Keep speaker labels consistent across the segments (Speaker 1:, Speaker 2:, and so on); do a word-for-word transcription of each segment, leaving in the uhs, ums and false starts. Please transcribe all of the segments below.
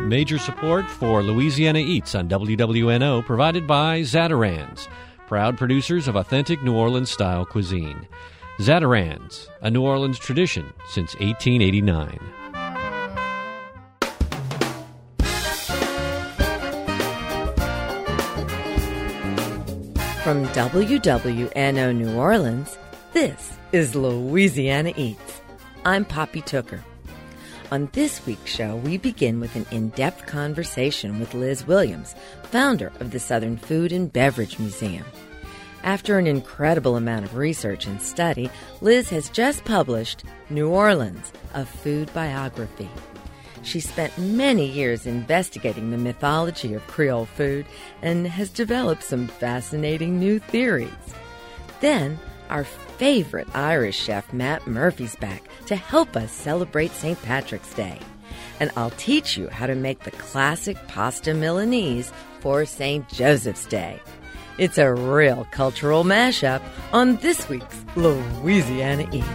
Speaker 1: Major support for Louisiana Eats on W W N O provided by Zatarain's, proud producers of authentic New Orleans-style cuisine. Zatarain's, a New Orleans tradition since eighteen eighty-nine.
Speaker 2: From W W N O New Orleans, this is Louisiana Eats. I'm Poppy Tooker. On this week's show, we begin with an in-depth conversation with Liz Williams, founder of the Southern Food and Beverage Museum. After an incredible amount of research and study, Liz has just published New Orleans, a Food Biography. She spent many years investigating the mythology of Creole food and has developed some fascinating new theories. Then, our favorite Irish chef, Matt Murphy's back to help us celebrate Saint Patrick's Day. And I'll teach you how to make the classic pasta Milanese for Saint Joseph's Day. It's a real cultural mashup on this week's Louisiana Eats.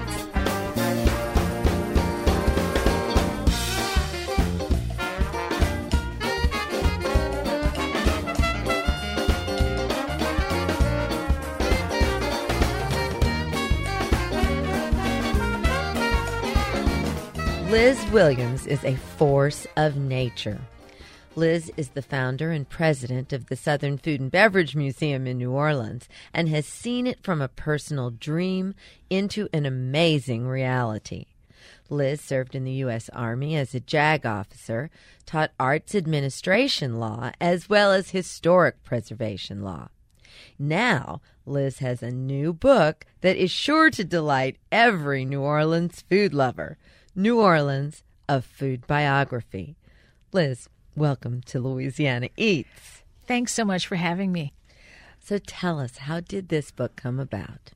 Speaker 2: Liz Williams is a force of nature. Liz is the founder and president of the Southern Food and Beverage Museum in New Orleans and has seen it from a personal dream into an amazing reality. Liz served in the U S Army as a JAG officer, taught arts administration law as well as historic preservation law. Now, Liz has a new book that is sure to delight every New Orleans food lover. New Orleans, a Food Biography. Liz, welcome to Louisiana Eats.
Speaker 3: Thanks so much for having me.
Speaker 2: So tell us, how did this book come about?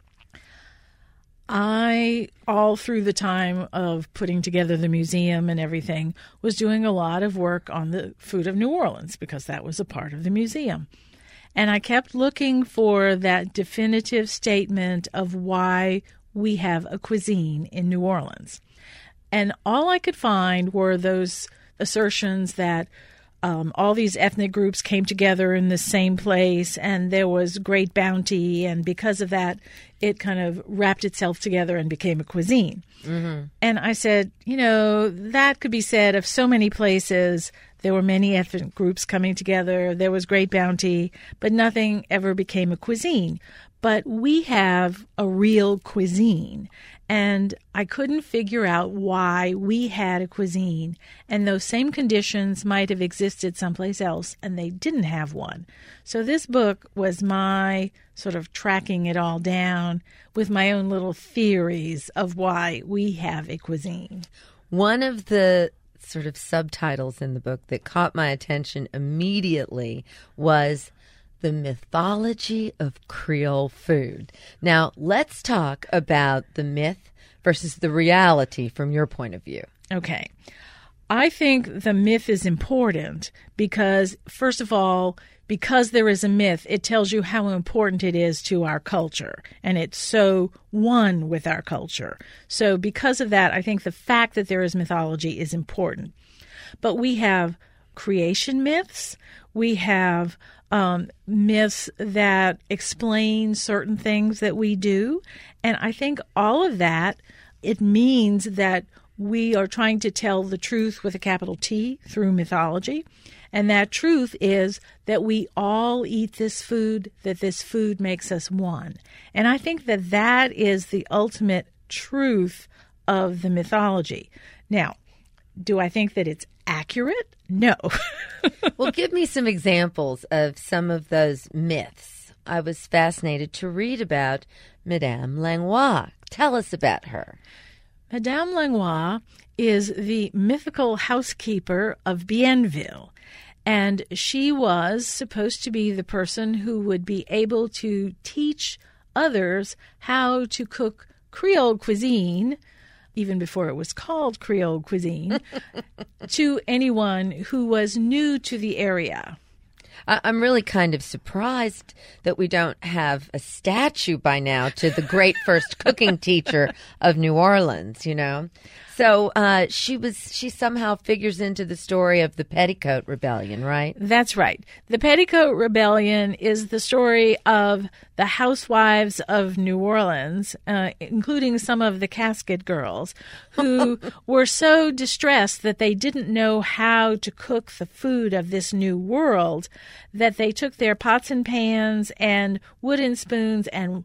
Speaker 3: I, all through the time of putting together the museum and everything, was doing a lot of work on the food of New Orleans because that was a part of the museum. And I kept looking for that definitive statement of why we have a cuisine in New Orleans. And all I could find were those assertions that um, all these ethnic groups came together in the same place and there was great bounty. And because of that, it kind of wrapped itself together and became a cuisine. Mm-hmm. And I said, you know, that could be said of so many places. There were many ethnic groups coming together. There was great bounty, but nothing ever became a cuisine. But we have a real cuisine. And I couldn't figure out why we had a cuisine, and those same conditions might have existed someplace else, and they didn't have one. So this book was my sort of tracking it all down with my own little theories of why we have a cuisine.
Speaker 2: One of the sort of subtitles in the book that caught my attention immediately was the mythology of Creole food. Now, let's talk about the myth versus the reality from your point of view.
Speaker 3: Okay. I think the myth is important because, first of all, because there is a myth, it tells you how important it is to our culture, and it's so one with our culture. So because of that, I think the fact that there is mythology is important. But we have creation myths. We have Um, myths that explain certain things that we do. And I think all of that, it means that we are trying to tell the truth with a capital T through mythology. And that truth is that we all eat this food, that this food makes us one. And I think that that is the ultimate truth of the mythology. Now, do I think that it's accurate? No.
Speaker 2: Well, give me some examples of some of those myths. I was fascinated to read about Madame Langlois. Tell us about her.
Speaker 3: Madame Langlois is the mythical housekeeper of Bienville, and she was supposed to be the person who would be able to teach others how to cook Creole cuisine, even before it was called Creole cuisine, to anyone who was new to the area.
Speaker 2: I'm really kind of surprised that we don't have a statue by now to the great first cooking teacher of New Orleans, you know. So uh, she was. She somehow figures into the story of the Petticoat Rebellion, right?
Speaker 3: That's right. The Petticoat Rebellion is the story of the housewives of New Orleans, uh, including some of the casket girls, who were so distressed that they didn't know how to cook the food of this new world that they took their pots and pans and wooden spoons and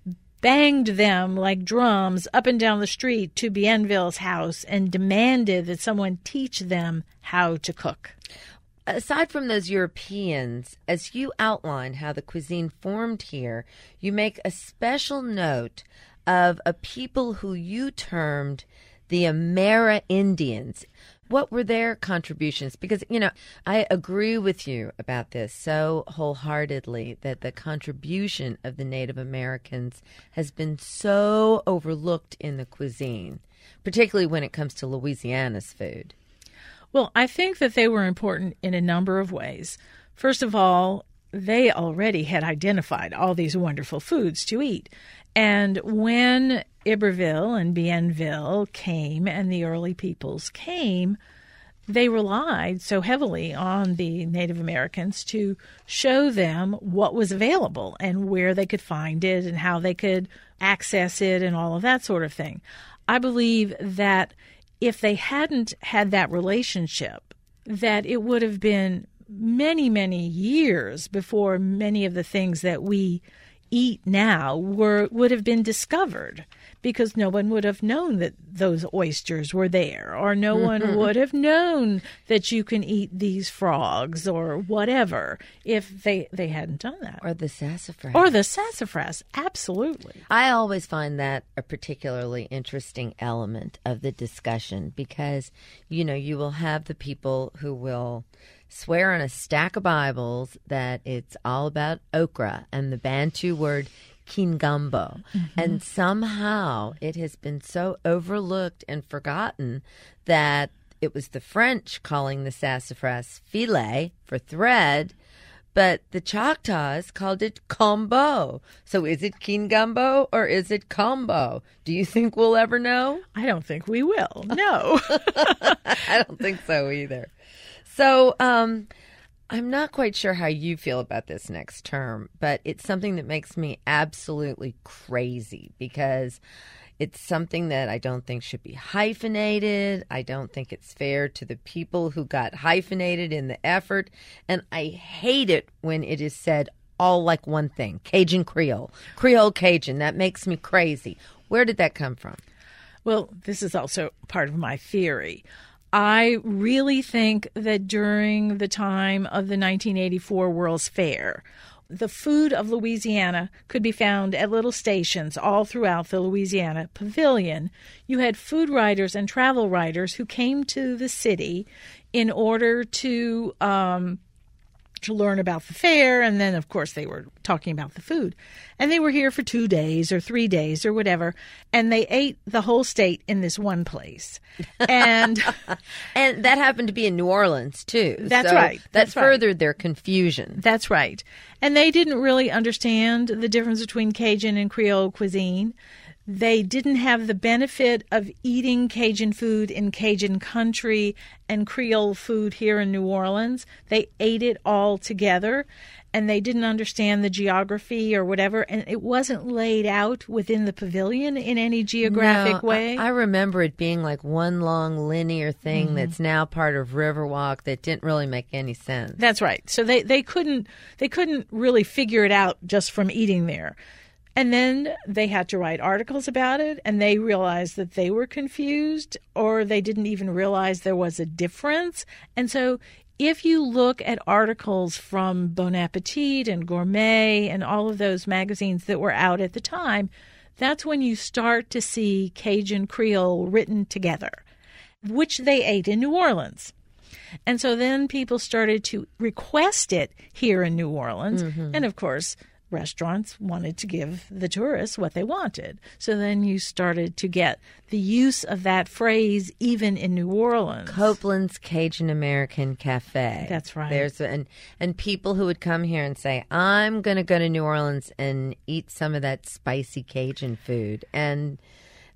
Speaker 3: banged them like drums up and down the street to Bienville's house and demanded that someone teach them how to cook.
Speaker 2: Aside from those Europeans, as you outline how the cuisine formed here, you make a special note of a people who you termed the Amerindians. What were their contributions? Because, you know, I agree with you about this so wholeheartedly that the contribution of the Native Americans has been so overlooked in the cuisine, particularly when it comes to Louisiana's food.
Speaker 3: Well, I think that they were important in a number of ways. First of all, they already had identified all these wonderful foods to eat. And when Iberville and Bienville came and the early peoples came, they relied so heavily on the Native Americans to show them what was available and where they could find it and how they could access it and all of that sort of thing. I believe that if they hadn't had that relationship, that it would have been many, many years before many of the things that we eat now were would have been discovered, because no one would have known that those oysters were there, or no mm-hmm. one would have known that you can eat these frogs or whatever if they, they hadn't done that.
Speaker 2: Or the sassafras.
Speaker 3: Or the sassafras, absolutely.
Speaker 2: I always find that a particularly interesting element of the discussion because, you know, you will have the people who will swear on a stack of Bibles that it's all about okra and the Bantu word kingumbo. Mm-hmm. And somehow it has been so overlooked and forgotten that it was the French calling the sassafras filet for thread, but the Choctaws called it combo. So is it kingumbo or is it combo? Do you think we'll ever know?
Speaker 3: I don't think we will. No.
Speaker 2: I don't think so either. So um, I'm not quite sure how you feel about this next term, but it's something that makes me absolutely crazy because it's something that I don't think should be hyphenated. I don't think it's fair to the people who got hyphenated in the effort. And I hate it when it is said all like one thing, Cajun Creole, Creole Cajun. That makes me crazy. Where did that come from?
Speaker 3: Well, this is also part of my theory. I really think that during the time of the nineteen eighty-four World's Fair, the food of Louisiana could be found at little stations all throughout the Louisiana Pavilion. You had food writers and travel writers who came to the city in order to um, to learn about the fair, and then, of course, they were talking about the food. And they were here for two days or three days or whatever, and they ate the whole state in this one place. And
Speaker 2: and that happened to be in New Orleans, too.
Speaker 3: That's
Speaker 2: so
Speaker 3: right.
Speaker 2: That
Speaker 3: That's
Speaker 2: furthered
Speaker 3: right.
Speaker 2: their confusion.
Speaker 3: That's right. And they didn't really understand the difference between Cajun and Creole cuisine. They didn't have the benefit of eating Cajun food in Cajun country and Creole food here in New Orleans. They ate it all together, and they didn't understand the geography or whatever, and it wasn't laid out within the pavilion in any geographic
Speaker 2: no,
Speaker 3: way.
Speaker 2: I, I remember it being like one long linear thing mm-hmm. that's now part of Riverwalk that didn't really make any sense.
Speaker 3: That's right. So they, they couldn't they couldn't really figure it out just from eating there. And then they had to write articles about it, and they realized that they were confused, or they didn't even realize there was a difference. And so if you look at articles from Bon Appetit and Gourmet and all of those magazines that were out at the time, that's when you start to see Cajun Creole written together, which they ate in New Orleans. And so then people started to request it here in New Orleans. Mm-hmm. And, of course, restaurants wanted to give the tourists what they wanted. So then you started to get the use of that phrase even in New Orleans.
Speaker 2: Copeland's Cajun American Cafe.
Speaker 3: That's right.
Speaker 2: There's and and people who would come here and say, I'm going to go to New Orleans and eat some of that spicy Cajun food. And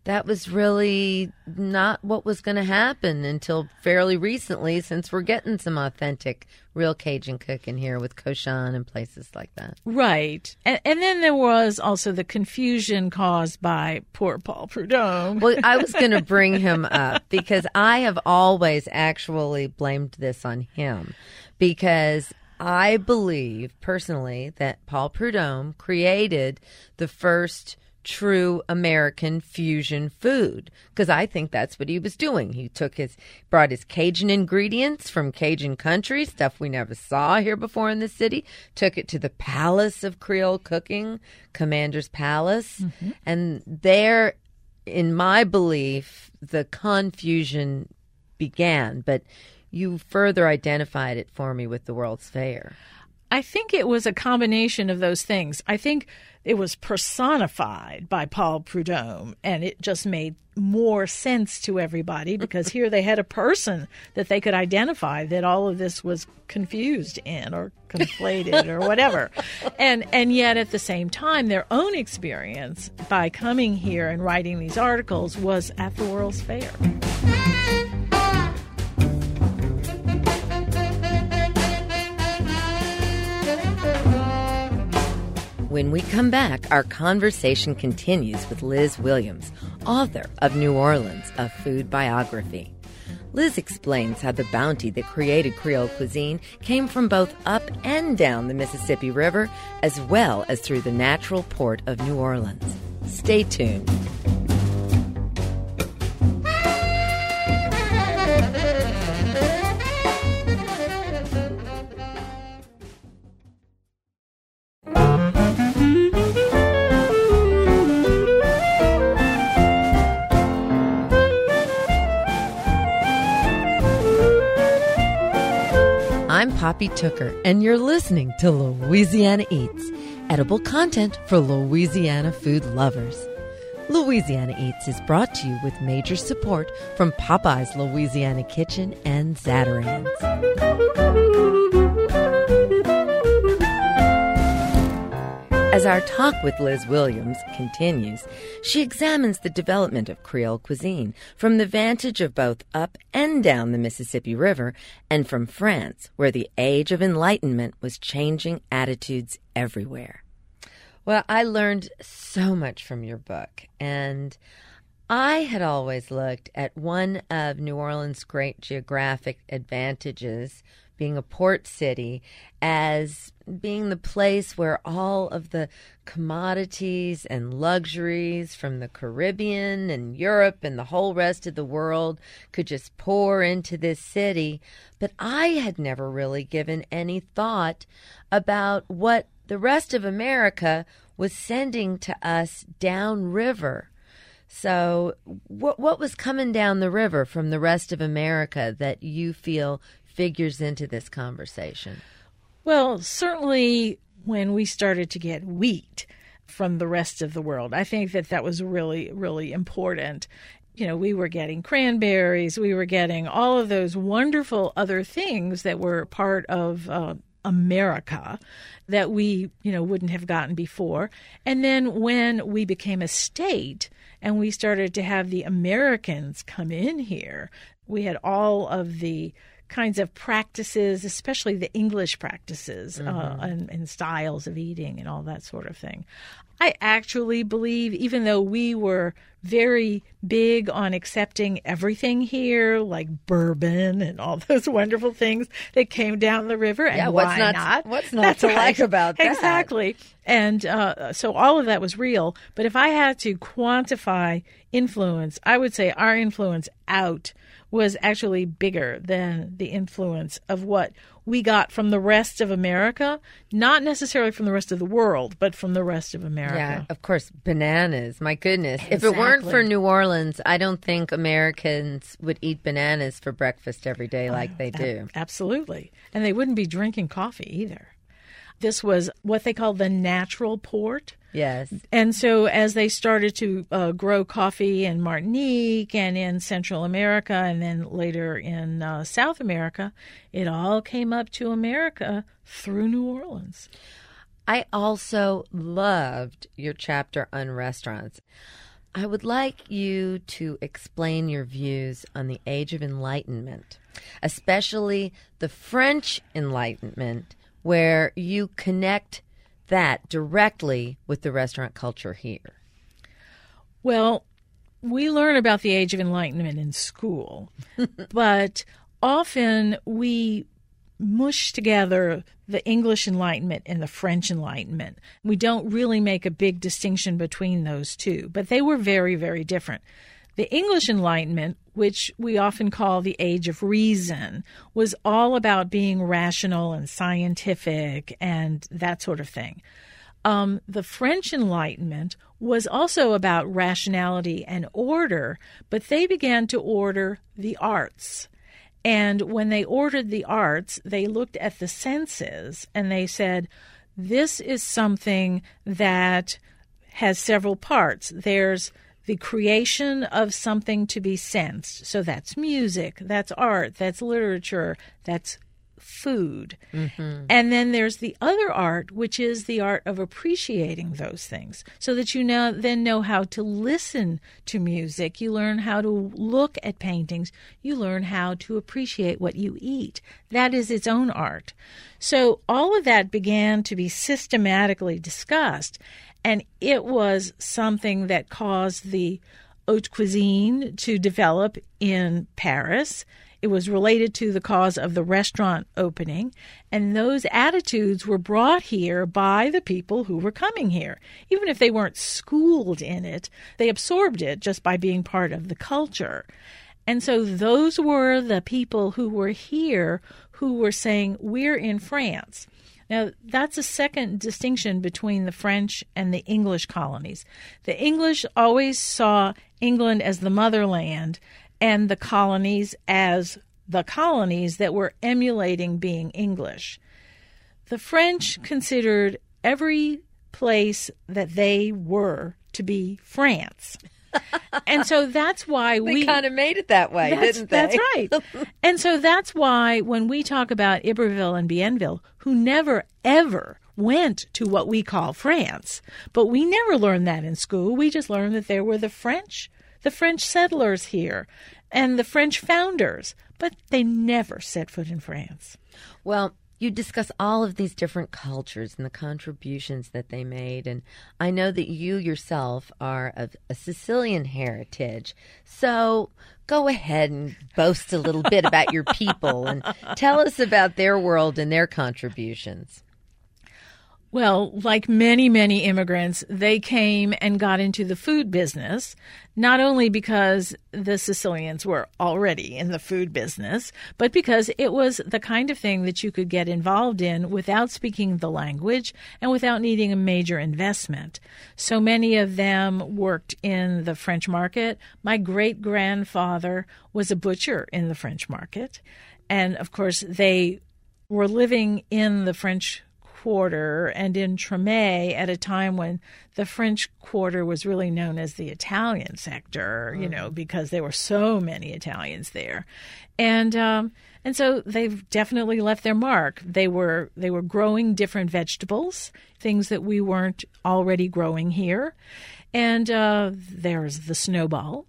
Speaker 2: that was really not what was going to happen until fairly recently, since we're getting some authentic, real Cajun cooking here with Cochon and places like that.
Speaker 3: Right. And, and then there was also the confusion caused by poor Paul Prudhomme.
Speaker 2: Well, I was going to bring him up because I have always actually blamed this on him, because I believe personally that Paul Prudhomme created the first true American fusion food, because I think that's what he was doing. He took his, brought his Cajun ingredients from Cajun country, stuff we never saw here before in the city, took it to the Palace of Creole Cooking, Commander's Palace, mm-hmm. and there, in my belief, the confusion began, but you further identified it for me with the World's Fair.
Speaker 3: I think it was a combination of those things. I think it was personified by Paul Prudhomme, and it just made more sense to everybody because here they had a person that they could identify that all of this was confused in or conflated or whatever. And and yet at the same time, their own experience by coming here and writing these articles was at the World's Fair.
Speaker 2: When we come back, our conversation continues with Liz Williams, author of New Orleans, a food biography. Liz explains how the bounty that created Creole cuisine came from both up and down the Mississippi River, as well as through the natural port of New Orleans. Stay tuned. I'm Poppy Tooker, and you're listening to Louisiana Eats, edible content for Louisiana food lovers. Louisiana Eats is brought to you with major support from Popeye's Louisiana Kitchen and Zatarain's. As our talk with Liz Williams continues, she examines the development of Creole cuisine from the vantage of both up and down the Mississippi River and from France, where the Age of Enlightenment was changing attitudes everywhere. Well, I learned so much from your book, and I had always looked at one of New Orleans' great geographic advantages, being a port city, as being the place where all of the commodities and luxuries from the Caribbean and Europe and the whole rest of the world could just pour into this city. But I had never really given any thought about what the rest of America was sending to us downriver. So what what was coming down the river from the rest of America that you feel figures into this conversation?
Speaker 3: Well, certainly when we started to get wheat from the rest of the world, I think that that was really, really important. You know, we were getting cranberries, we were getting all of those wonderful other things that were part of uh, America that we, you know, wouldn't have gotten before. And then when we became a state and we started to have the Americans come in here, we had all of the kinds of practices, especially the English practices, mm-hmm. uh, and, and styles of eating and all that sort of thing. I actually believe, even though we were very big on accepting everything here, like bourbon and all those wonderful things that came down the river, and
Speaker 2: yeah,
Speaker 3: why
Speaker 2: what's not,
Speaker 3: not?
Speaker 2: What's not
Speaker 3: That's
Speaker 2: to
Speaker 3: right.
Speaker 2: like about that?
Speaker 3: Exactly. And uh, so all of that was real. But if I had to quantify influence, I would say our influence out was actually bigger than the influence of what we got from the rest of America, not necessarily from the rest of the world, but from the rest of America.
Speaker 2: Yeah, of course, bananas. My goodness.
Speaker 3: Exactly.
Speaker 2: If it weren't for New Orleans, I don't think Americans would eat bananas for breakfast every day like they do.
Speaker 3: Absolutely. And they wouldn't be drinking coffee either. This was what they call the natural port.
Speaker 2: Yes.
Speaker 3: And so as they started to uh, grow coffee in Martinique and in Central America and then later in uh, South America, it all came up to America through New Orleans.
Speaker 2: I also loved your chapter on restaurants. I would like you to explain your views on the Age of Enlightenment, especially the French Enlightenment, where you connect that directly with the restaurant culture here.
Speaker 3: Well, we learn about the Age of Enlightenment in school, but often we mush together the English Enlightenment and the French Enlightenment. We don't really make a big distinction between those two, but they were very, very different. The English Enlightenment, which we often call the Age of Reason, was all about being rational and scientific and that sort of thing. Um, the French Enlightenment was also about rationality and order, but they began to order the arts. And when they ordered the arts, they looked at the senses and they said, this is something that has several parts. There's the creation of something to be sensed. So that's music, that's art, that's literature, that's food. Mm-hmm. And then there's the other art, which is the art of appreciating those things, so that you now then know how to listen to music. You learn how to look at paintings. You learn how to appreciate what you eat. That is its own art. So all of that began to be systematically discussed, and it was something that caused the haute cuisine to develop in Paris. It was related to the cause of the restaurant opening, and those attitudes were brought here by the people who were coming here. Even if they weren't schooled in it, they absorbed it just by being part of the culture. And so those were the people who were here who were saying, we're in France. Now, that's a second distinction between the French and the English colonies. The English always saw England as the motherland, and the colonies as the colonies that were emulating being English. The French considered every place that they were to be France. And so that's why we...
Speaker 2: They kind of made it that way, didn't they?
Speaker 3: That's right. And so that's why when we talk about Iberville and Bienville, who never, ever went to what we call France, but we never learned that in school. We just learned that there were the French the French settlers here, and the French founders, but they never set foot in France.
Speaker 2: Well, you discuss all of these different cultures and the contributions that they made, and I know that you yourself are of a Sicilian heritage, so go ahead and boast a little bit about your people and tell us about their world and their contributions.
Speaker 3: Well, like many, many immigrants, they came and got into the food business, not only because the Sicilians were already in the food business, but because it was the kind of thing that you could get involved in without speaking the language and without needing a major investment. So many of them worked in the French market. My great-grandfather was a butcher in the French market. And, of course, they were living in the French Quarter and in Tremé at a time when the French Quarter was really known as the Italian sector, you mm. know, because there were so many Italians there. And um, and so they've definitely left their mark. They were they were growing different vegetables, things that we weren't already growing here. And uh, there's the snowball.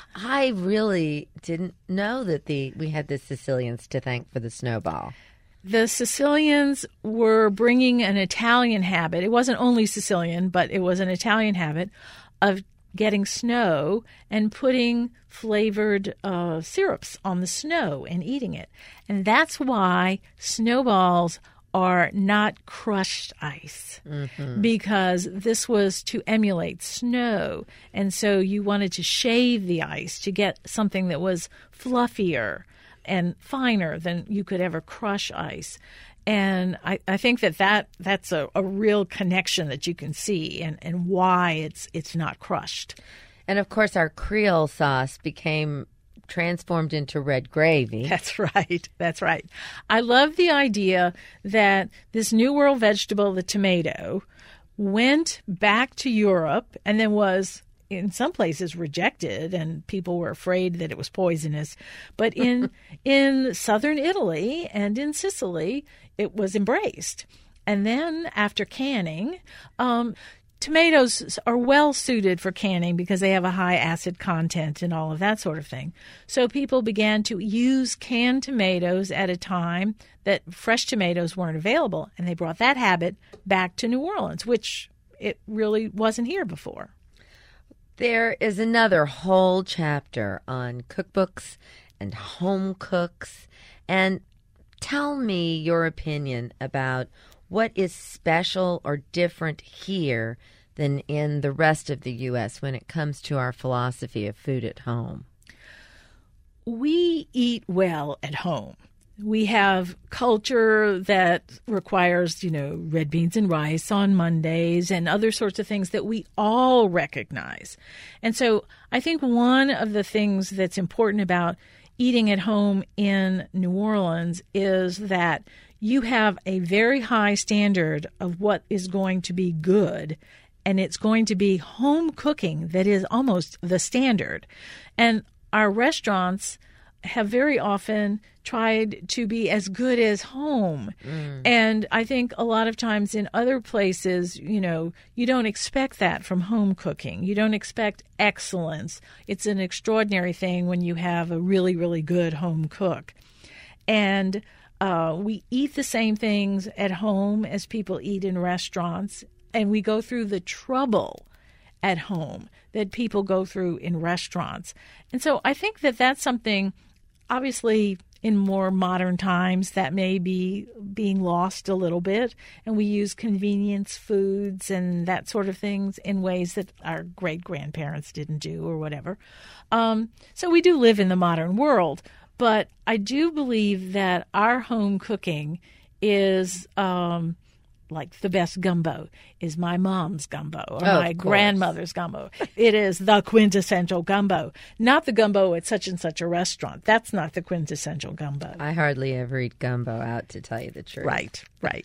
Speaker 2: I really didn't know that the we had the Sicilians to thank for the snowball.
Speaker 3: The Sicilians were bringing an Italian habit. It wasn't only Sicilian, but it was an Italian habit of getting snow and putting flavored uh, syrups on the snow and eating it. And that's why snowballs are not crushed ice, mm-hmm. because this was to emulate snow. And so you wanted to shave the ice to get something that was fluffier and finer than you could ever crush ice. And I, I think that, that that's a, a real connection that you can see and, and why it's it's not crushed.
Speaker 2: And, of course, our Creole sauce became transformed into red gravy.
Speaker 3: That's right. That's right. I love the idea that this New World vegetable, the tomato, went back to Europe and then was in some places rejected, and people were afraid that it was poisonous. But in in southern Italy and in Sicily, it was embraced. And then after canning, um, tomatoes are well suited for canning because they have a high acid content and all of that sort of thing. So people began to use canned tomatoes at a time that fresh tomatoes weren't available, and they brought that habit back to New Orleans, which it really wasn't here before.
Speaker 2: There is another whole chapter on cookbooks and home cooks. And tell me your opinion about what is special or different here than in the rest of the U S when it comes to our philosophy of food at home.
Speaker 3: We eat well at home. We have culture that requires, you know, red beans and rice on Mondays and other sorts of things that we all recognize. And so I think one of the things that's important about eating at home in New Orleans is that you have a very high standard of what is going to be good, and it's going to be home cooking that is almost the standard. And our restaurants have very often tried to be as good as home. Mm. And I think a lot of times in other places, you know, you don't expect that from home cooking. You don't expect excellence. It's an extraordinary thing when you have a really, really good home cook. And uh, we eat the same things at home as people eat in restaurants, and we go through the trouble at home that people go through in restaurants. And so I think that that's something, obviously, in more modern times, that may be being lost a little bit, and we use convenience foods and that sort of things in ways that our great-grandparents didn't do or whatever. Um, so we do live in the modern world, but I do believe that our home cooking is um, like the best gumbo is my mom's gumbo or
Speaker 2: oh,
Speaker 3: my grandmother's gumbo. It is the quintessential gumbo, not the gumbo at such and such a restaurant. That's not the quintessential gumbo.
Speaker 2: I hardly ever eat gumbo out, to tell you the truth.
Speaker 3: Right, right.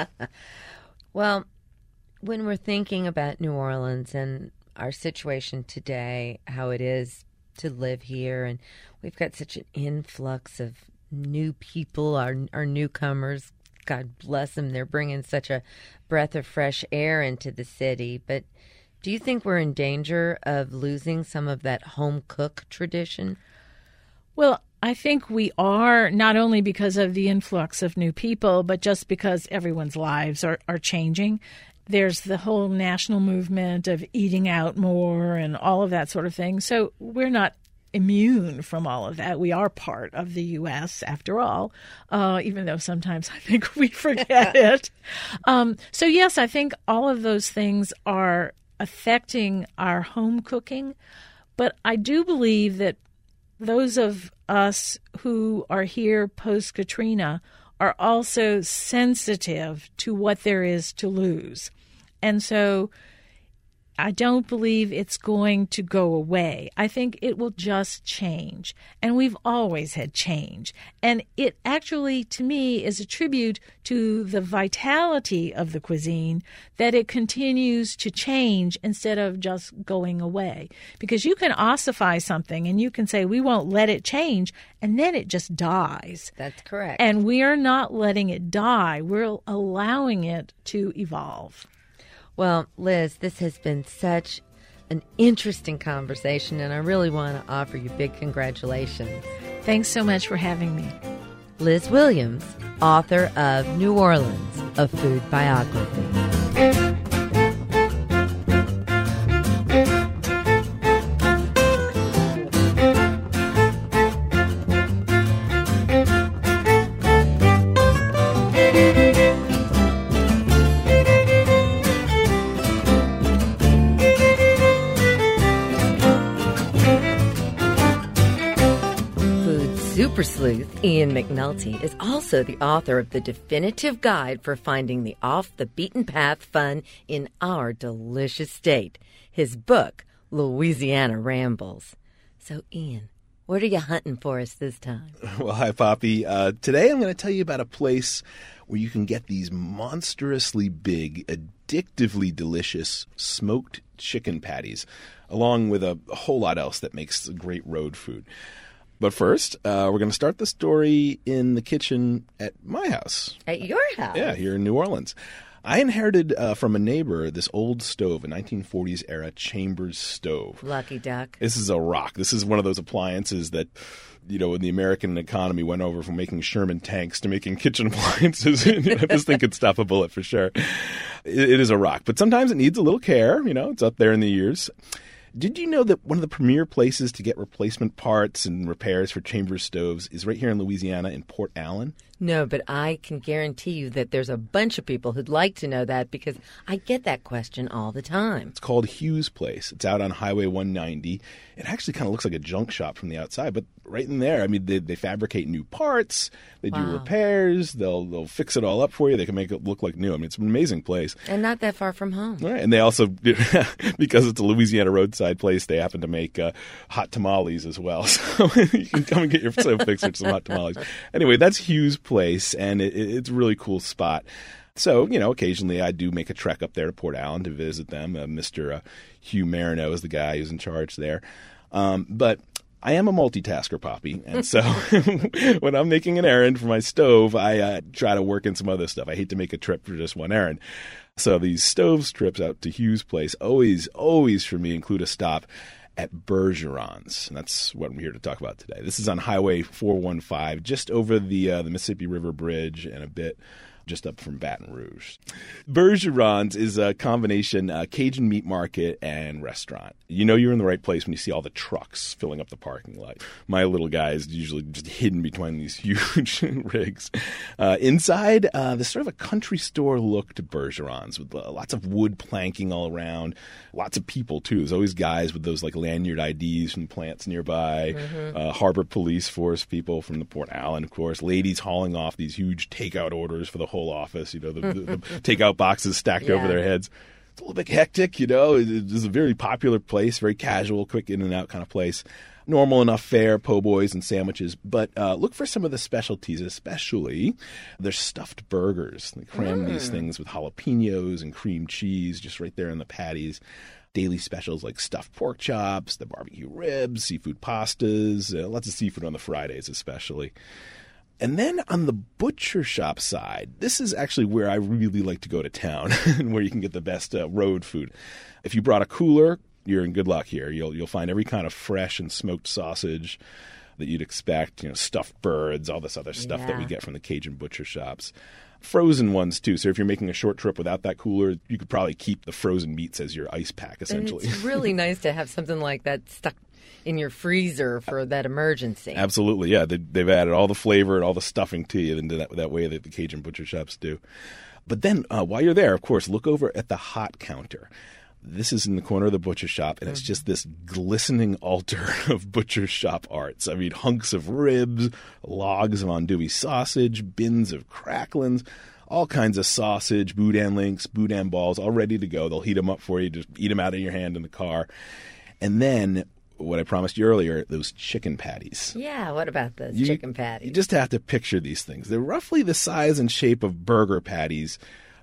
Speaker 2: Well, when we're thinking about New Orleans and our situation today, how it is to live here, and we've got such an influx of new people, our, our newcomers, God bless them. They're bringing such a breath of fresh air into the city. But do you think we're in danger of losing some of that home cook tradition?
Speaker 3: Well, I think we are, not only because of the influx of new people, but just because everyone's lives are, are changing. There's the whole national movement of eating out more and all of that sort of thing. So we're not immune from all of that. We are part of the U S after all, uh, even though sometimes I think we forget it. Um, so yes, I think all of those things are affecting our home cooking, but I do believe that those of us who are here post-Katrina are also sensitive to what there is to lose. And so I don't believe it's going to go away. I think it will just change. And we've always had change. And it actually, to me, is a tribute to the vitality of the cuisine that it continues to change instead of just going away. Because you can ossify something and you can say, we won't let it change, and then it just dies.
Speaker 2: That's correct.
Speaker 3: And we are not letting it die. We're allowing it to evolve.
Speaker 2: Well, Liz, this has been such an interesting conversation, and I really want to offer you big congratulations.
Speaker 3: Thanks so much for having me.
Speaker 2: Liz Williams, author of New Orleans, a food biography. Super sleuth Ian McNulty is also the author of the definitive guide for finding the off-the-beaten-path fun in our delicious state, his book, Louisiana Rambles. So, Ian, what are you hunting for us this time?
Speaker 4: Well, hi, Poppy. Uh, today I'm going to tell you about a place where you can get these monstrously big, addictively delicious smoked chicken patties, along with a, a whole lot else that makes great road food. But first, uh, we're going to start the story in the kitchen at my house.
Speaker 2: At your house?
Speaker 4: Yeah, here in New Orleans. I inherited uh, from a neighbor this old stove, a nineteen forties era Chambers stove.
Speaker 2: Lucky duck.
Speaker 4: This is a rock. This is one of those appliances that, you know, when the American economy went over from making Sherman tanks to making kitchen appliances, this thing could stop a bullet for sure. It, it is a rock. But sometimes it needs a little care. You know, it's up there in the years. Did you know that one of the premier places to get replacement parts and repairs for Chambers stoves is right here in Louisiana in Port Allen?
Speaker 2: No, but I can guarantee you that there's a bunch of people who'd like to know that because I get that question all the time.
Speaker 4: It's called Hughes Place. It's out on Highway one ninety. It actually kind of looks like a junk shop from the outside, but right in there, I mean, they, they fabricate new parts. They do
Speaker 2: Wow.
Speaker 4: repairs. They'll they'll fix it all up for you. They can make it look like new. I mean, it's an amazing place.
Speaker 2: And not that far from home.
Speaker 4: Right. And they also, because it's a Louisiana roadside place, they happen to make uh, hot tamales as well. So you can come and get your stove fixed with some hot tamales. Anyway, that's Hughes Place, and it, it's a really cool spot. So, you know, occasionally I do make a trek up there to Port Allen to visit them. Uh, Mister Uh, Hugh Marino is the guy who's in charge there. Um, but I am a multitasker, Poppy, and so when I'm making an errand for my stove, I uh, try to work in some other stuff. I hate to make a trip for just one errand. So these stove trips out to Hughes Place always, always for me include a stop at Bergeron's. And that's what I'm here to talk about today. This is on Highway four one five, just over the uh, the Mississippi River Bridge and a bit just up from Baton Rouge. Bergeron's is a combination uh, Cajun meat market and restaurant. You know you're in the right place when you see all the trucks filling up the parking lot. My little guy is usually just hidden behind these huge rigs. Uh, inside, uh, there's sort of a country store look to Bergeron's with uh, lots of wood planking all around. Lots of people, too. There's always guys with those like lanyard I Ds from plants nearby. Mm-hmm. Uh, Harbor Police Force people from the Port Allen, of course. Ladies hauling off these huge takeout orders for the whole office, you know, the, the, the takeout boxes stacked yeah. over their heads. It's a little bit hectic, you know. It's a very popular place, very casual, quick in and out kind of place. Normal enough fare, po' boys and sandwiches, but uh, look for some of the specialties, especially their stuffed burgers. They cram mm. these things with jalapenos and cream cheese just right there in the patties. Daily specials like stuffed pork chops, the barbecue ribs, seafood pastas, uh, lots of seafood on the Fridays especially. And then on the butcher shop side, this is actually where I really like to go to town and where you can get the best uh, road food. If you brought a cooler, you're in good luck here. You'll you'll find every kind of fresh and smoked sausage that you'd expect, you know, stuffed birds, all this other stuff yeah. that we get from the Cajun butcher shops. Frozen ones, too. So if you're making a short trip without that cooler, you could probably keep the frozen meats as your ice pack, essentially.
Speaker 2: And it's really nice to have something like that stuck in your freezer for that emergency.
Speaker 4: Absolutely, yeah. They, they've added all the flavor and all the stuffing to you in that, that way that the Cajun butcher shops do. But then uh, while you're there, of course, look over at the hot counter. This is in the corner of the butcher shop, and it's just this glistening altar of butcher shop arts. I mean, hunks of ribs, logs of andouille sausage, bins of cracklins, all kinds of sausage, boudin links, boudin balls, all ready to go. They'll heat them up for you. Just eat them out of your hand in the car. And then what I promised you earlier, those chicken patties.
Speaker 2: Yeah, what about those
Speaker 4: you,
Speaker 2: chicken patties?
Speaker 4: You just have to picture these things. They're roughly the size and shape of burger patties.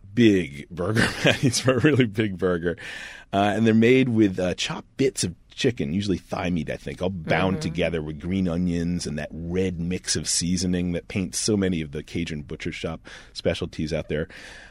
Speaker 4: Big burger patties for a really big burger. Uh, and they're made with uh, chopped bits of chicken, usually thigh meat, I think, all bound mm-hmm. together with green onions and that red mix of seasoning that paints so many of the Cajun butcher shop specialties out there.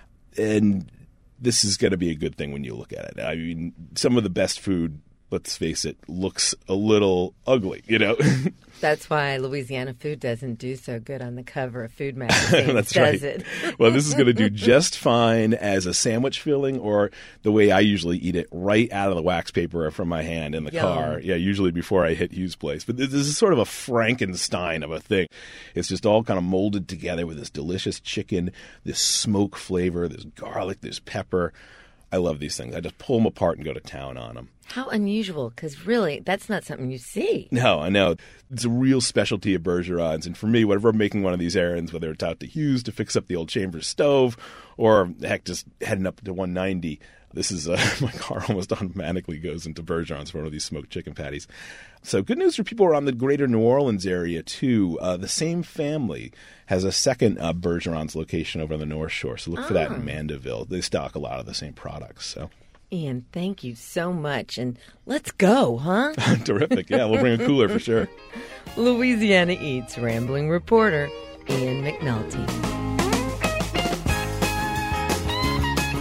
Speaker 4: And this is going to be a good thing when you look at it. I mean, some of the best food, let's face it, looks a little ugly, you know?
Speaker 2: That's why Louisiana Food doesn't do so good on the cover of food magazines,
Speaker 4: That's
Speaker 2: does
Speaker 4: right.
Speaker 2: it?
Speaker 4: Well, this is going to do just fine as a sandwich filling or the way I usually eat it, right out of the wax paper from my hand in the
Speaker 2: Yum.
Speaker 4: car. Yeah, usually before I hit Hughes Place. But this is sort of a Frankenstein of a thing. It's just all kind of molded together with this delicious chicken, this smoke flavor, this garlic, this pepper. I love these things. I just pull them apart and go to town on them.
Speaker 2: How unusual, because really, that's not something you see.
Speaker 4: No, I know. It's a real specialty of Bergeron's. And for me, whenever I'm making one of these errands, whether it's out to Hughes to fix up the old Chambers stove or, heck, just heading up to one ninety, this is uh, my car almost automatically goes into Bergeron's for one of these smoked chicken patties. So good news for people around the greater New Orleans area, too. Uh, the same family has a second uh, Bergeron's location over on the North Shore. So look oh. for that in Mandeville. They stock a lot of the same products, so...
Speaker 2: Ian, thank you so much. And let's go, huh?
Speaker 4: Terrific. Yeah, we'll bring a cooler for sure.
Speaker 2: Louisiana Eats Rambling reporter Ian McNulty.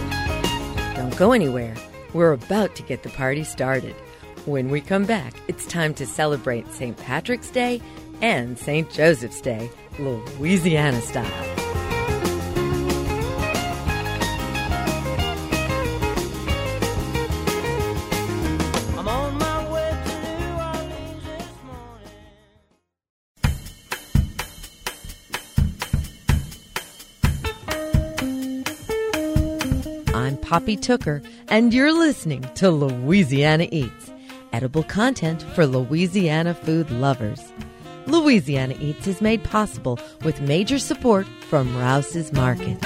Speaker 2: go anywhere. We're about to get the party started. When we come back, it's time to celebrate Saint Patrick's Day and Saint Joseph's Day, Louisiana style. I'm Poppy Tooker, and you're listening to Louisiana Eats, edible content for Louisiana food lovers. Louisiana Eats is made possible with major support from Rouse's Markets.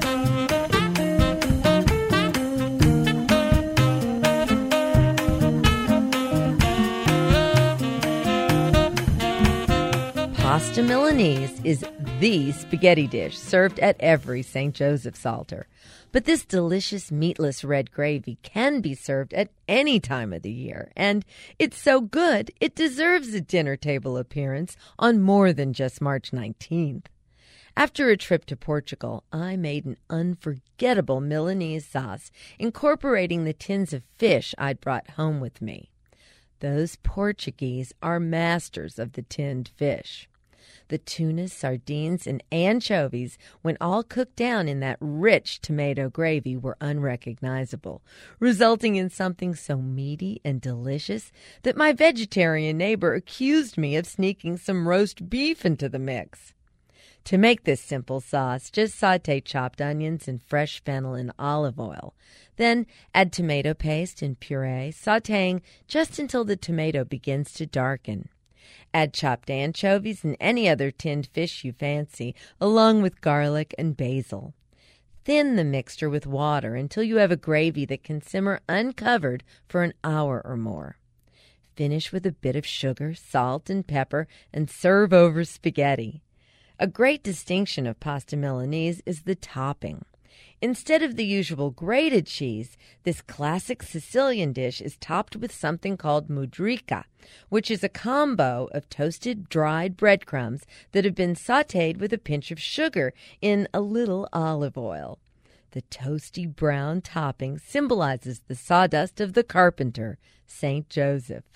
Speaker 2: Pasta Milanese is the spaghetti dish served at every Saint Joseph's altar. But this delicious meatless red gravy can be served at any time of the year, and it's so good it deserves a dinner table appearance on more than just March nineteenth. After a trip to Portugal, I made an unforgettable Milanese sauce incorporating the tins of fish I'd brought home with me. Those Portuguese are masters of the tinned fish. The tuna, sardines, and anchovies, when all cooked down in that rich tomato gravy, were unrecognizable, resulting in something so meaty and delicious that my vegetarian neighbor accused me of sneaking some roast beef into the mix. To make this simple sauce, just saute chopped onions and fresh fennel in olive oil. Then add tomato paste and puree, sautéing just until the tomato begins to darken. Add chopped anchovies and any other tinned fish you fancy, along with garlic and basil. Thin the mixture with water until you have a gravy that can simmer uncovered for an hour or more. Finish with a bit of sugar, salt, and pepper, and serve over spaghetti. A great distinction of pasta Milanese is the topping. Instead of the usual grated cheese, this classic Sicilian dish is topped with something called mudrica, which is a combo of toasted dried breadcrumbs that have been sautéed with a pinch of sugar in a little olive oil. The toasty brown topping symbolizes the sawdust of the carpenter, Saint Joseph.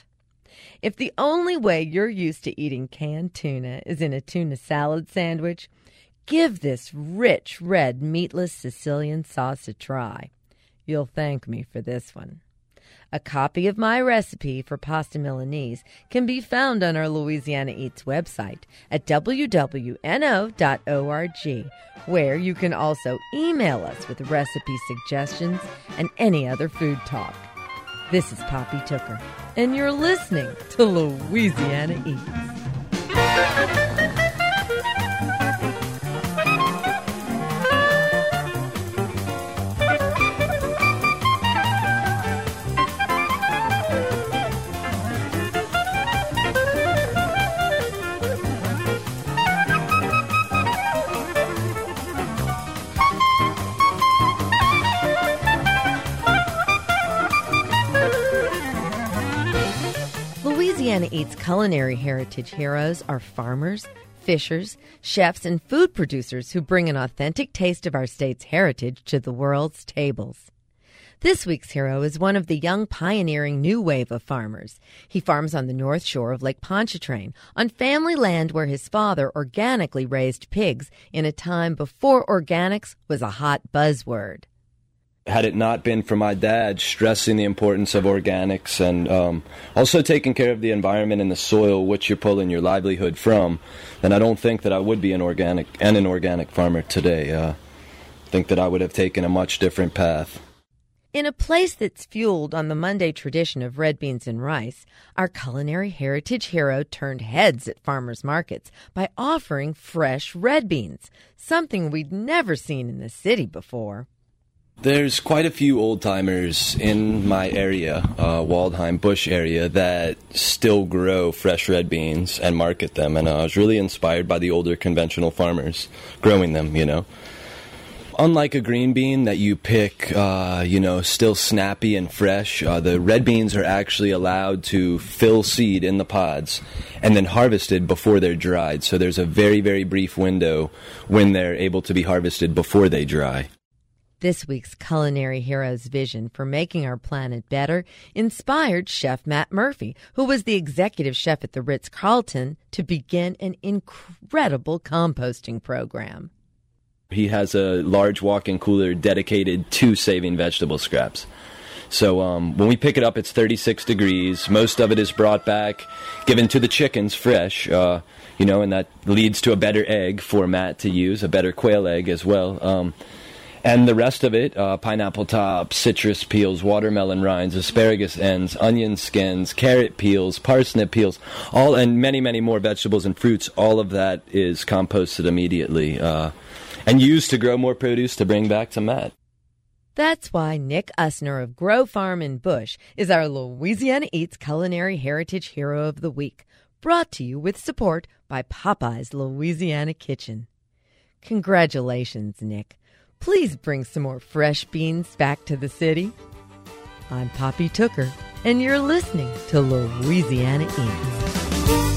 Speaker 2: If the only way you're used to eating canned tuna is in a tuna salad sandwich, give this rich, red, meatless Sicilian sauce a try. You'll thank me for this one. A copy of my recipe for pasta Milanese can be found on our Louisiana Eats website at w w n o dot org, where you can also email us with recipe suggestions and any other food talk. This is Poppy Tooker, and you're listening to Louisiana Eats. Louisiana Eats culinary heritage heroes are farmers, fishers, chefs, and food producers who bring an authentic taste of our state's heritage to the world's tables. This week's hero is one of the young pioneering new wave of farmers. He farms on the north shore of Lake Pontchartrain, on family land where his father organically raised pigs in a time before organics was a hot buzzword.
Speaker 5: Had it not been for my dad stressing the importance of organics and um, also taking care of the environment and the soil which you're pulling your livelihood from, then I don't think that I would be an organic and an organic farmer today. Uh, I think that I would have taken a much different path.
Speaker 2: In a place that's fueled on the Monday tradition of red beans and rice, our culinary heritage hero turned heads at farmers markets by offering fresh red beans, something we'd never seen in the city before.
Speaker 5: There's quite a few old-timers in my area, uh, Waldheim, Bush area, that still grow fresh red beans and market them, and uh, I was really inspired by the older conventional farmers growing them, you know. Unlike a green bean that you pick, uh, you know, still snappy and fresh, uh, the red beans are actually allowed to fill seed in the pods and then harvested before they're dried, so there's a very, very brief window when they're able to be harvested before they dry.
Speaker 2: This week's Culinary Hero's vision for making our planet better inspired Chef Matt Murphy, who was the executive chef at the Ritz-Carlton, to begin an incredible composting program.
Speaker 5: He has a large walk-in cooler dedicated to saving vegetable scraps. So um, when we pick it up, it's thirty-six degrees. Most of it is brought back, given to the chickens fresh, uh, you know, and that leads to a better egg for Matt to use, a better quail egg as well. Um, and the rest of it, uh, pineapple tops, citrus peels, watermelon rinds, asparagus ends, onion skins, carrot peels, parsnip peels, all and many, many more vegetables and fruits, all of that is composted immediately uh, and used to grow more produce to bring back to Matt.
Speaker 2: That's why Nick Usner of Grow Farm in Bush is our Louisiana Eats Culinary Heritage Hero of the Week, brought to you with support by Popeye's Louisiana Kitchen. Congratulations, Nick. Please bring some more fresh beans back to the city. I'm Poppy Tooker, and you're listening to Louisiana Eats.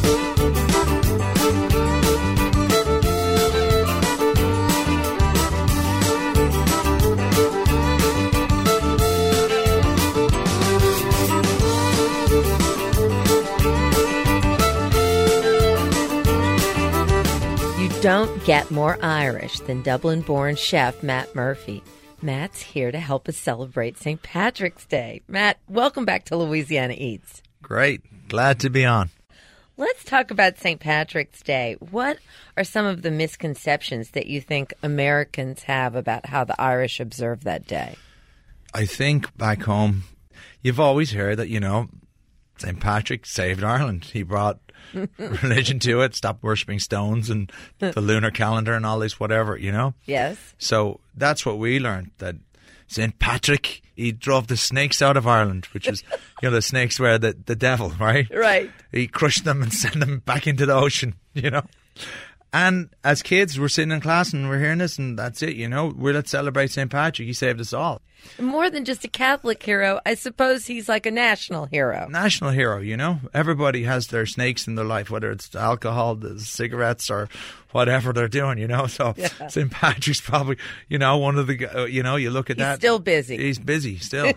Speaker 2: Don't get more Irish than Dublin-born chef Matt Murphy. Matt's here to help us celebrate Saint Patrick's Day. Matt, welcome back to Louisiana Eats.
Speaker 6: Great. Glad to be on.
Speaker 2: Let's talk about Saint Patrick's Day. What are some of the misconceptions that you think Americans have about how the Irish observe that day?
Speaker 6: I think back home, you've always heard that, you know, Saint Patrick saved Ireland. He brought religion to it, stopped worshipping stones and the lunar calendar and all this whatever, you know?
Speaker 2: Yes.
Speaker 6: So that's what we learned, that Saint Patrick, he drove the snakes out of Ireland, which is, you know, the snakes were the, the devil, right?
Speaker 2: Right.
Speaker 6: He crushed them and sent them back into the ocean, you know? And as kids, we're sitting in class and we're hearing this and that's it, you know? We're let's celebrate Saint Patrick. He saved us all.
Speaker 2: More than just a Catholic hero, I suppose he's like a national hero.
Speaker 6: National hero, you know? Everybody has their snakes in their life, whether it's alcohol, the cigarettes, or whatever they're doing, you know? So yeah. Saint Patrick's probably, you know, one of the, uh, you know, you look at
Speaker 2: he's
Speaker 6: that.
Speaker 2: He's still busy.
Speaker 6: He's busy still.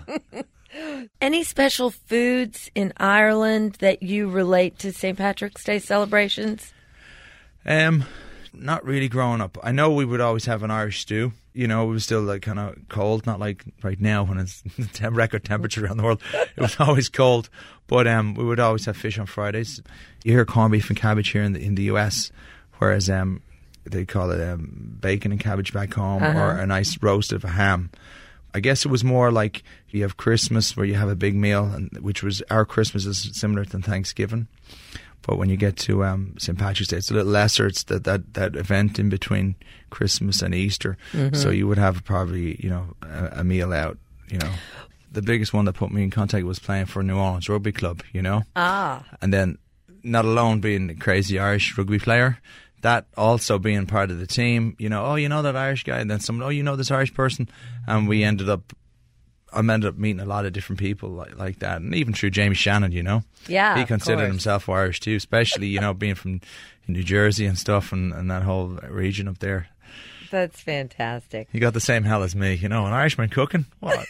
Speaker 2: Any special foods in Ireland that you relate to Saint Patrick's Day celebrations?
Speaker 6: Um, not really growing up. I know we would always have an Irish stew. You know, it was still like kind of cold, not like right now when it's record temperature around the world. It was always cold. But um, we would always have fish on Fridays. You hear corned beef and cabbage here in the in the U S, whereas um, they call it um, bacon and cabbage back home, uh-huh. or a nice roast of a ham. I guess it was more like you have Christmas where you have a big meal, and which was our Christmas is similar to Thanksgiving. But when you get to um, Saint Patrick's Day, it's a little lesser. It's that, that, that event in between Christmas and Easter. Mm-hmm. So you would have probably, you know, a, a meal out, you know. The biggest one that put me in contact was playing for New Orleans Rugby Club, you know.
Speaker 2: Ah.
Speaker 6: And then not alone being a crazy Irish rugby player, that also being part of the team, you know, oh, you know that Irish guy. And then someone, oh, you know this Irish person. And we ended up I ended up meeting a lot of different people like, like that, and even through Jamie Shannon, you know.
Speaker 2: Yeah,
Speaker 6: he considered himself Irish too, especially, you know, being from New Jersey and stuff, and, and that whole region up there.
Speaker 2: That's fantastic.
Speaker 6: He got the same hell as me, you know, an Irishman cooking? What?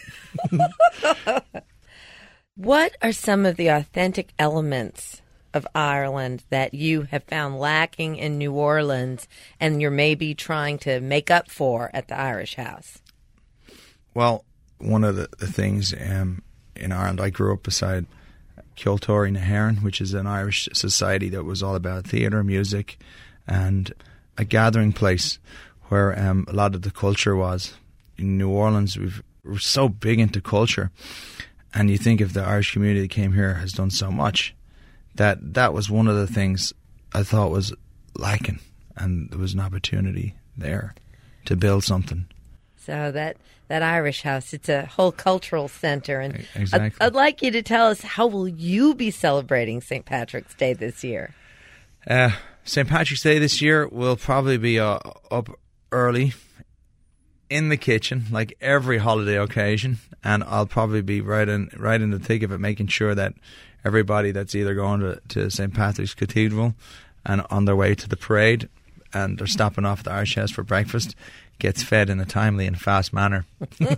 Speaker 2: What are some of the authentic elements of Ireland that you have found lacking in New Orleans and you're maybe trying to make up for at the Irish House?
Speaker 6: Well, one of the, the things um, in Ireland, I grew up beside Kiltory na HÉireann, which is an Irish society that was all about theatre, music, and a gathering place where um, a lot of the culture was. In New Orleans, we've, we're so big into culture, and you think if the Irish community that came here has done so much, that that was one of the things I thought was lacking, and there was an opportunity there to build something.
Speaker 2: So that that Irish House, it's a whole cultural center. And
Speaker 6: exactly.
Speaker 2: I'd, I'd like you to tell us, how will you be celebrating Saint Patrick's Day this year?
Speaker 6: Uh, Saint Patrick's Day this year will probably be uh, up early in the kitchen, like every holiday occasion, and I'll probably be right in right in the thick of it, making sure that everybody that's either going to, to Saint Patrick's Cathedral and on their way to the parade and they're stopping off at the Irish House for breakfast, gets fed in a timely and fast manner.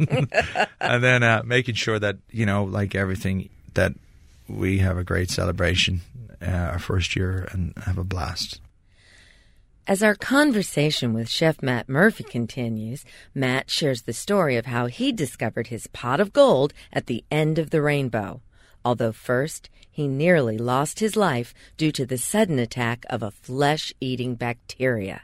Speaker 6: And then uh, making sure that, you know, like everything, that we have a great celebration uh, our first year and have a blast.
Speaker 2: As our conversation with Chef Matt Murphy continues, Matt shares the story of how he discovered his pot of gold at the end of the rainbow. Although first, he nearly lost his life due to the sudden attack of a flesh-eating bacteria.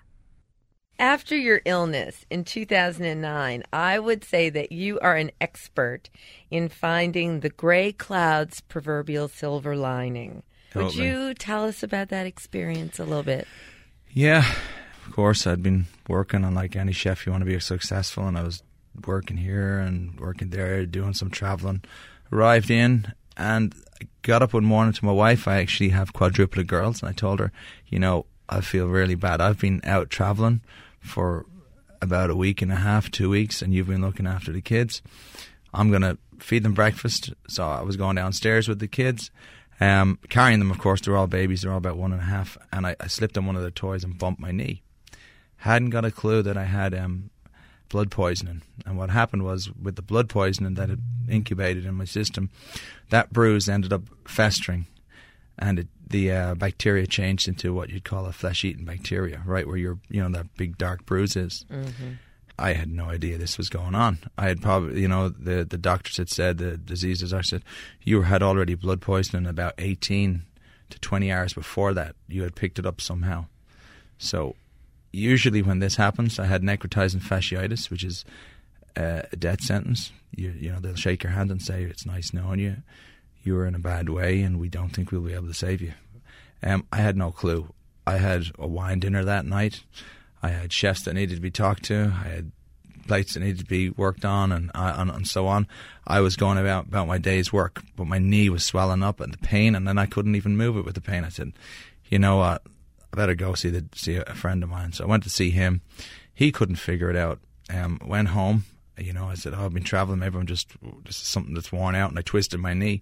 Speaker 2: After your illness in two thousand nine, I would say that you are an expert in finding the gray cloud's proverbial silver lining. Would
Speaker 6: Totally.
Speaker 2: you tell us about that experience a little bit?
Speaker 6: Yeah, of course. I'd been working on, like any chef, you want to be successful, and I was working here and working there, doing some traveling. Arrived in, and I got up one morning to my wife. I actually have quadruplet girls, and I told her, you know, I feel really bad. I've been out traveling for about a week and a half, two weeks, and you've been looking after the kids. I'm going to feed them breakfast. So I was going downstairs with the kids, um, carrying them, of course. They're all babies. They're all about one and a half. And I, I slipped on one of their toys and bumped my knee. Hadn't got a clue that I had um, blood poisoning. And what happened was, with the blood poisoning that had incubated in my system, that bruise ended up festering. And it, the uh, bacteria changed into what you'd call a flesh-eating bacteria, right where your, you know, that big dark bruise is. Mm-hmm. I had no idea this was going on. I had probably, you know, the the doctors had said, the diseases, I said, you had already blood poisoning about eighteen to twenty hours before that. You had picked it up somehow. So usually when this happens, I had necrotizing fasciitis, which is uh, a death sentence. You, you know, they'll shake your hand and say, it's nice knowing you. You were in a bad way, and we don't think we'll be able to save you. Um, I had no clue. I had a wine dinner that night. I had chefs that needed to be talked to. I had plates that needed to be worked on, and uh, and, and so on. I was going about, about my day's work, but my knee was swelling up and the pain, and then I couldn't even move it with the pain. I said, you know what, I better go see the see a friend of mine. So I went to see him. He couldn't figure it out. Um, went home. You know, I said, oh, I've been traveling. Maybe I'm just, this is something that's worn out. And I twisted my knee.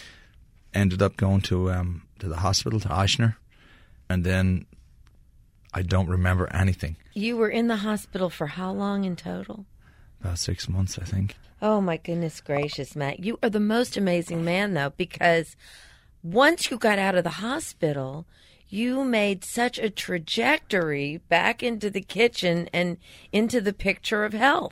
Speaker 6: Ended up going to um, to the hospital, to Eichner. And then I don't remember anything.
Speaker 2: You were in the hospital for how long in total?
Speaker 6: About six months, I think.
Speaker 2: Oh, my goodness gracious, Matt. You are the most amazing man, though, because once you got out of the hospital, you made such a trajectory back into the kitchen and into the picture of health.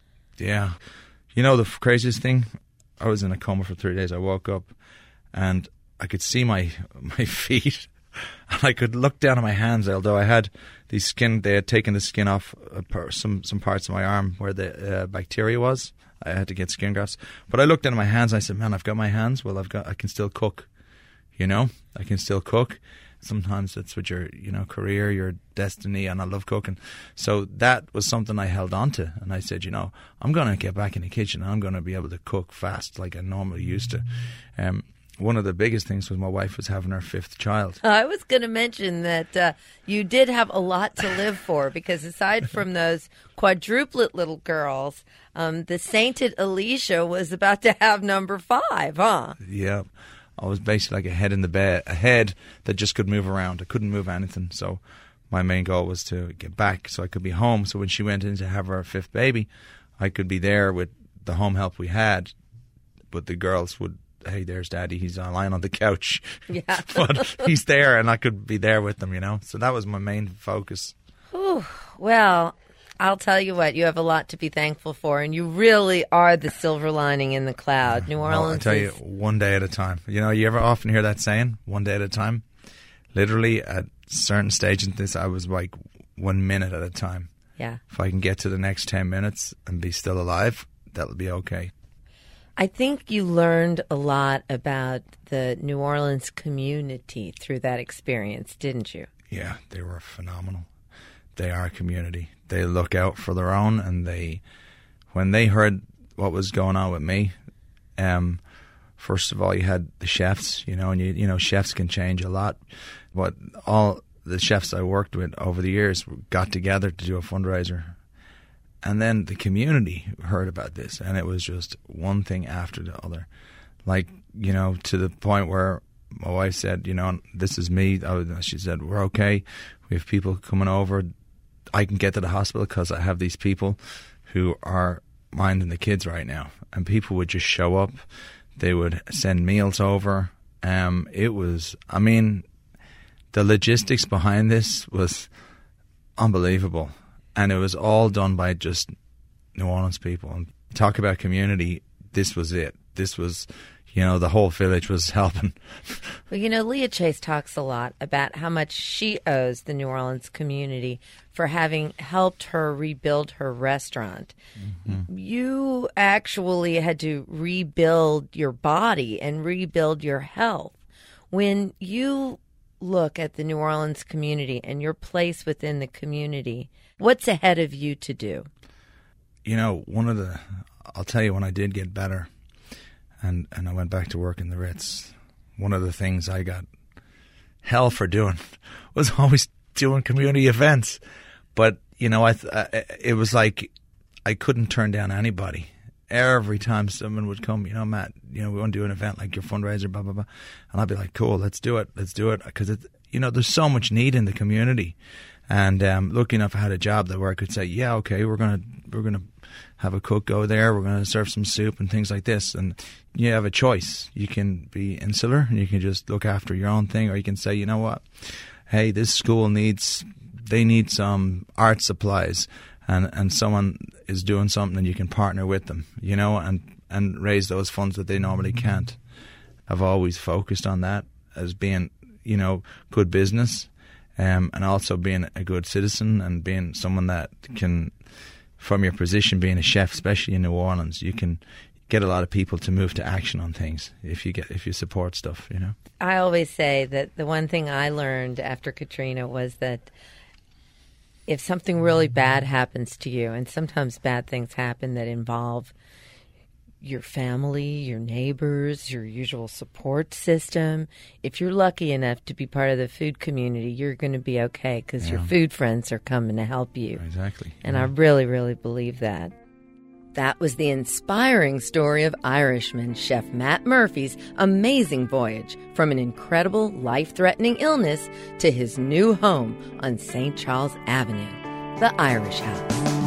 Speaker 6: Yeah. You know, the f- craziest thing, I was in a coma for three days. I woke up and I could see my my feet, and I could look down at my hands, although I had these skin, they had taken the skin off uh, per, some, some parts of my arm where the uh, bacteria was. I had to get skin grafts. But I looked down at my hands and I said, man, I've got my hands. Well, I've got, I can still cook. You know, I can still cook. Sometimes it's with your, you know, career, your destiny, and I love cooking. So that was something I held on to. And I said, you know, I'm going to get back in the kitchen and I'm going to be able to cook fast like I normally used to. Um, one of the biggest things was my wife was having her fifth child.
Speaker 2: I was going to mention that uh, you did have a lot to live for, because aside from those quadruplet little girls, um, the sainted Alicia was about to have number five, huh?
Speaker 6: Yeah. I was basically like a head in the bed, a head that just could move around. I couldn't move anything. So my main goal was to get back so I could be home. So when she went in to have her fifth baby, I could be there with the home help we had. But the girls would, hey, there's Daddy. He's lying on the couch.
Speaker 2: Yeah.
Speaker 6: But he's there, and I could be there with them, you know. So that was my main focus.
Speaker 2: Whew. Well, I'll tell you what, you have a lot to be thankful for, and you really are the silver lining in the cloud. New Orleans
Speaker 6: Well, I tell
Speaker 2: is...
Speaker 6: you, one day at a time. You know, you ever often hear that saying, one day at a time? Literally, at certain stages in this, I was like one minute at a time.
Speaker 2: Yeah.
Speaker 6: If I can get to the next ten minutes and be still alive, that'll be okay.
Speaker 2: I think you learned a lot about the New Orleans community through that experience, didn't you?
Speaker 6: Yeah, they were phenomenal. They are a community. They look out for their own, and they, when they heard what was going on with me, um, first of all, you had the chefs, you know, and you, you know, chefs can change a lot. But all the chefs I worked with over the years got together to do a fundraiser. And then the community heard about this, and it was just one thing after the other. Like, you know, to the point where my wife said, you know, this is me. I was, she said, we're okay. We have people coming over. I can get to the hospital because I have these people who are minding the kids right now. And people would just show up. They would send meals over. Um, it was, I mean, the logistics behind this was unbelievable. And it was all done by just New Orleans people. And talk about community, this was it. This was, you know, the whole village was helping.
Speaker 2: Well, you know, Leah Chase talks a lot about how much she owes the New Orleans community for having helped her rebuild her restaurant. Mm-hmm. You actually had to rebuild your body and rebuild your health. When you look at the New Orleans community and your place within the community, what's ahead of you to do?
Speaker 6: You know, one of the, I'll tell you, when I did get better and, and I went back to work in the Ritz, one of the things I got hell for doing was always doing community events. But, you know, I, th- I it was like I couldn't turn down anybody. Every time someone would come, you know, Matt, you know, we want to do an event like your fundraiser, blah, blah, blah. And I'd be like, cool, let's do it. Let's do it. Because, it, you know, there's so much need in the community. And um, lucky enough, I had a job that where I could say, yeah, okay, we're going to we're gonna have a cook go there. We're going to serve some soup and things like this. And you have a choice. You can be insular and you can just look after your own thing. Or you can say, you know what, hey, this school needs, they need some art supplies. And, and someone is doing something and you can partner with them, you know, and, and raise those funds that they normally can't. I've always focused on that as being, you know, good business, um, and also being a good citizen and being someone that can, from your position being a chef, especially in New Orleans, you can get a lot of people to move to action on things if you get if you support stuff, you know.
Speaker 2: I always say that the one thing I learned after Katrina was that if something really bad happens to you, and sometimes bad things happen that involve your family, your neighbors, your usual support system, if you're lucky enough to be part of the food community, you're going to be okay because
Speaker 6: Yeah.
Speaker 2: your food friends are coming to help you.
Speaker 6: Exactly.
Speaker 2: And
Speaker 6: yeah.
Speaker 2: I really, really believe that. That was the inspiring story of Irishman Chef Matt Murphy's amazing voyage from an incredible, life-threatening illness to his new home on Saint Charles Avenue, the Irish House.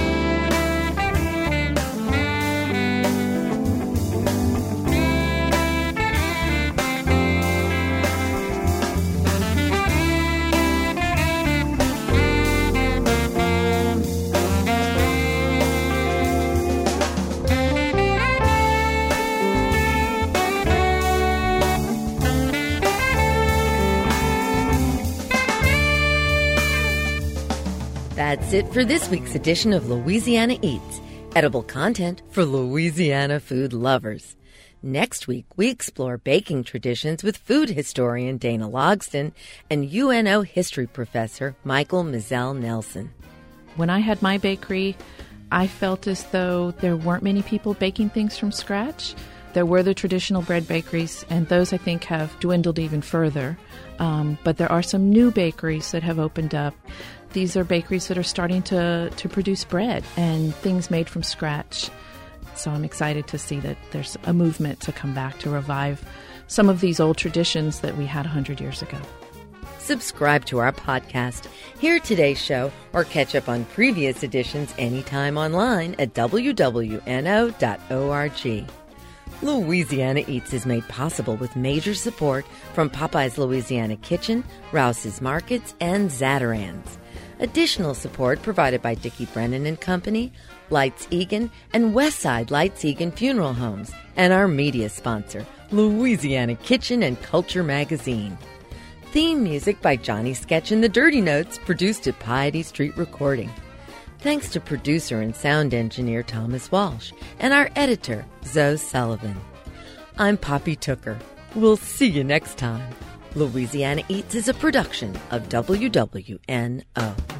Speaker 2: That's it for this week's edition of Louisiana Eats, edible content for Louisiana food lovers. Next week, we explore baking traditions with food historian Dana Logston and U N O history professor Michael Mizell Nelson.
Speaker 7: When I had my bakery, I felt as though there weren't many people baking things from scratch. There were the traditional bread bakeries, and those I think have dwindled even further. Um, but there are some new bakeries that have opened up. These are bakeries that are starting to, to produce bread and things made from scratch. So I'm excited to see that there's a movement to come back to revive some of these old traditions that we had one hundred years ago.
Speaker 2: Subscribe to our podcast, hear today's show, or catch up on previous editions anytime online at w w n o dot org. Louisiana Eats is made possible with major support from Popeye's Louisiana Kitchen, Rouse's Markets, and Zatarain's. Additional support provided by Dickie Brennan and Company, Lights Egan, and Westside Lights Egan Funeral Homes, and our media sponsor, Louisiana Kitchen and Culture Magazine. Theme music by Johnny Sketch and the Dirty Notes, produced at Piety Street Recording. Thanks to producer and sound engineer Thomas Walsh and our editor, Zoe Sullivan. I'm Poppy Tooker. We'll see you next time. Louisiana Eats is a production of W W N O.